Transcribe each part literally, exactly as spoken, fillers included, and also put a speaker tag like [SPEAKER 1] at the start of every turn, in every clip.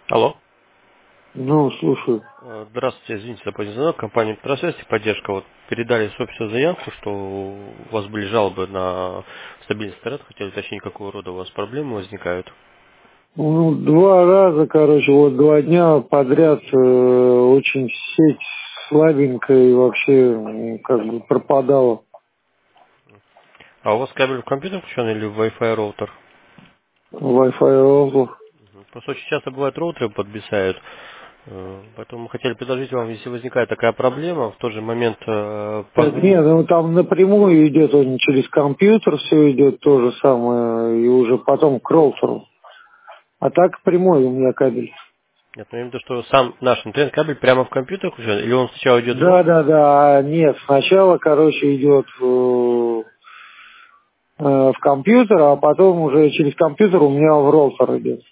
[SPEAKER 1] Алло.
[SPEAKER 2] Ну, слушай.
[SPEAKER 1] Э, Здравствуйте, извините за поздний звонок. Компания «Метросвязь» поддержка. Вот передали собственную заявку, что у вас были жалобы на стабильность интернета. Хотели уточнить, какого рода у вас проблемы возникают.
[SPEAKER 2] Ну, два раза, короче, вот два дня подряд э, очень сеть слабенькая и вообще м, как бы пропадала.
[SPEAKER 1] А у вас кабель в компьютер включен или в Wi-Fi роутер?
[SPEAKER 2] Wi-Fi роутер.
[SPEAKER 1] Мгм. Просто очень часто бывает роутеры подвисают. Э, Поэтому мы хотели предложить вам, если возникает такая проблема, в тот же момент э,
[SPEAKER 2] Так
[SPEAKER 1] позвонить.
[SPEAKER 2] нет, ну там напрямую идет он через компьютер, все идет то же самое, и уже потом к роутеру. А так прямой у меня кабель.
[SPEAKER 1] Нет, но я имею в виду, что сам наш интернет-кабель прямо в компьютер включен, или он сначала идет в
[SPEAKER 2] Да,
[SPEAKER 1] роутер?
[SPEAKER 2] да, да, а нет, сначала, короче, идет в, э, в компьютер, а потом уже через компьютер у меня в роутер идет.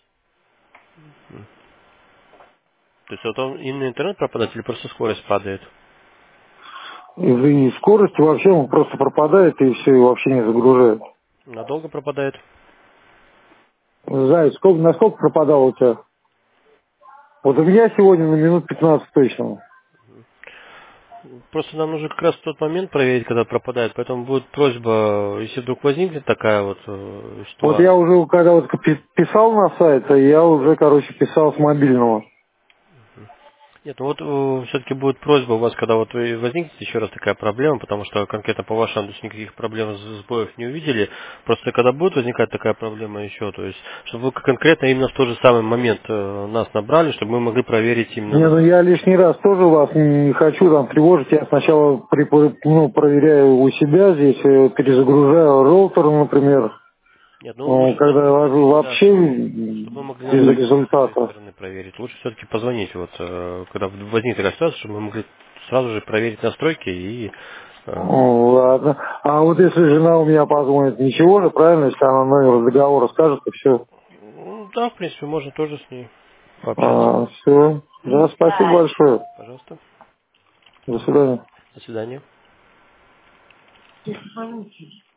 [SPEAKER 1] То есть вот он именно интернет пропадает или просто скорость падает?
[SPEAKER 2] И скорость вообще он просто пропадает и все, и вообще не загружает.
[SPEAKER 1] Надолго пропадает?
[SPEAKER 2] Заяц, сколько, насколько пропадал у тебя? Вот у меня сегодня на минут пятнадцать точно.
[SPEAKER 1] Просто нам нужно как раз в тот момент проверить, когда пропадает, поэтому будет просьба, если вдруг возникнет такая вот э,
[SPEAKER 2] Вот я
[SPEAKER 1] ситуация.
[SPEAKER 2] уже, когда вот пи- писал на сайт, я уже, короче, писал с мобильного.
[SPEAKER 1] Нет, ну вот все-таки будет просьба у вас, когда вот вы возникнет еще раз такая проблема, потому что конкретно по вашему адресу никаких проблем с сбоев не увидели. Просто когда будет возникать такая проблема еще, то есть, чтобы вы конкретно именно в тот же самый момент э, нас набрали, чтобы мы могли проверить именно
[SPEAKER 2] Не,
[SPEAKER 1] на...
[SPEAKER 2] ну я лишний раз тоже вас не хочу там тревожить. Я сначала при- ну, проверяю у себя здесь, э, перезагружаю роутер, например.
[SPEAKER 1] Нет, ну
[SPEAKER 2] Ну,
[SPEAKER 1] лучше
[SPEAKER 2] когда
[SPEAKER 1] все-таки
[SPEAKER 2] я вожу
[SPEAKER 1] позвонить, да,
[SPEAKER 2] вообще
[SPEAKER 1] чтобы, чтобы мы могли
[SPEAKER 2] без
[SPEAKER 1] настройки со своей
[SPEAKER 2] результата.
[SPEAKER 1] стороны проверить. Лучше все-таки позвонить, вот, э, когда возникнет такая ситуация, чтобы мы могли сразу же проверить настройки и... э,
[SPEAKER 2] Ну, ладно. А вот если жена у меня позвонит, ничего же, правильно, если она номер договора скажет, и все.
[SPEAKER 1] ну, да, в принципе, можно тоже с ней пообщаться.
[SPEAKER 2] А, все. Да, спасибо большое.
[SPEAKER 1] Пожалуйста.
[SPEAKER 2] До свидания.
[SPEAKER 1] До свидания.